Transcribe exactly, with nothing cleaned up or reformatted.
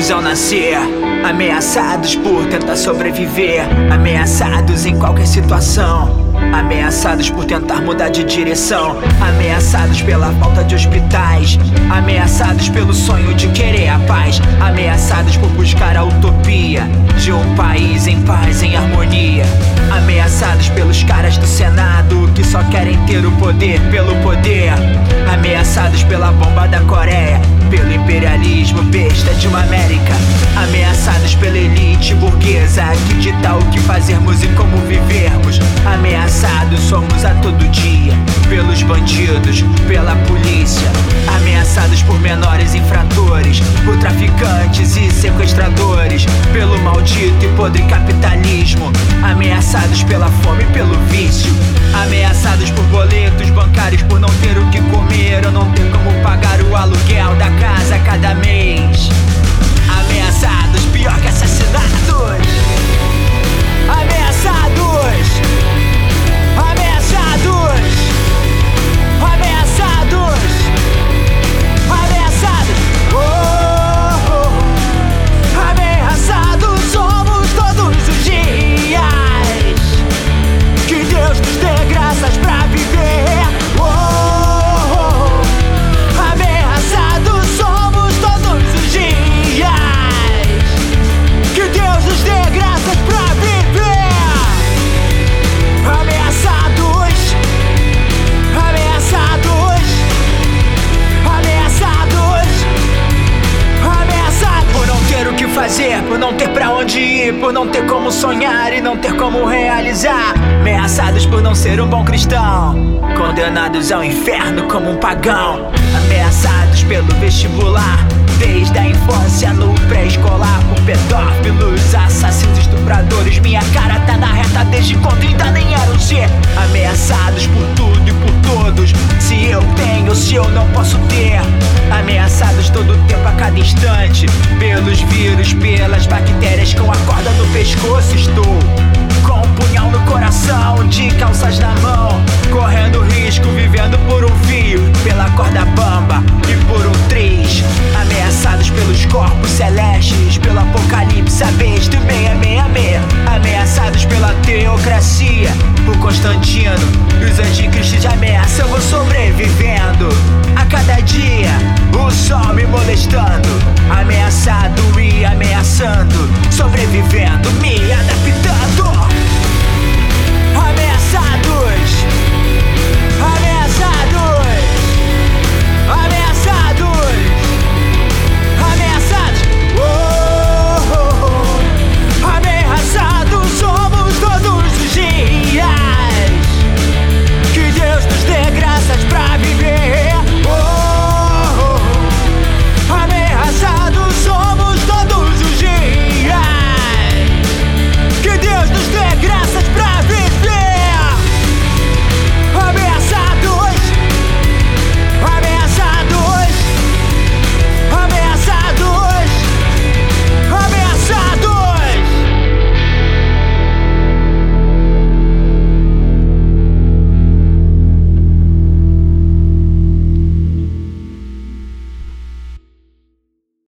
ameaçados ao nascer, ameaçados por tentar sobreviver, ameaçados em qualquer situação, ameaçados por tentar mudar de direção, ameaçados pela falta de hospitais, ameaçados pelo sonho de querer a paz, ameaçados por buscar a utopia de um país em paz, em harmonia, ameaçados pelos caras do Senado que só querem ter o poder pelo poder, ameaçados pela bomba da Coreia, pelo imperialismo besta de uma América, ameaçados pela elite burguesa que dita o que fazermos e como vivermos, ameaçados somos a todo dia pelos bandidos, pela polícia, ameaçados por menores infratores, por traficantes e sequestradores, pelo maldito e podre capitalismo, ameaçados pela fome e pelo vício, ameaçados por boletos bancários, por não ter o que comer ou não ter como pagar o aluguel da casa a cada mês, ameaçados pior que assassinados, ameaçados, ameaçados, ameaçados, ameaçados, oh, oh. Ameaçados somos todos os dias, que Deus nos dê graças pra viver, oh, oh. Ameaçados somos todos os dias, que Deus nos dê graças pra viver, ameaçados, ameaçados, ameaçados, ameaçados por não ter o que fazer, por não ter pra onde ir, por não ter como sonhar e não ter como realizar, ameaçados por não ser um bom cristão, condenados ao inferno como um pagão, ameaçados pelo vestibular, desde a infância no pré-escolar, por pedófilos, assassinos, estupradores, minha cara tá na reta desde quando ainda nem era um ser, ameaçados por tudo e por todos, se eu tenho, se eu não posso ter, ameaçados todo tempo a cada instante, pelos vírus, pelas bactérias, com a corda no pescoço estou, com um punhal no coração, de calças na mão, correndo risco, vivendo por um fio, pela corda bamba e por um triz, ameaçados pelos corpos celestes, pelo apocalipse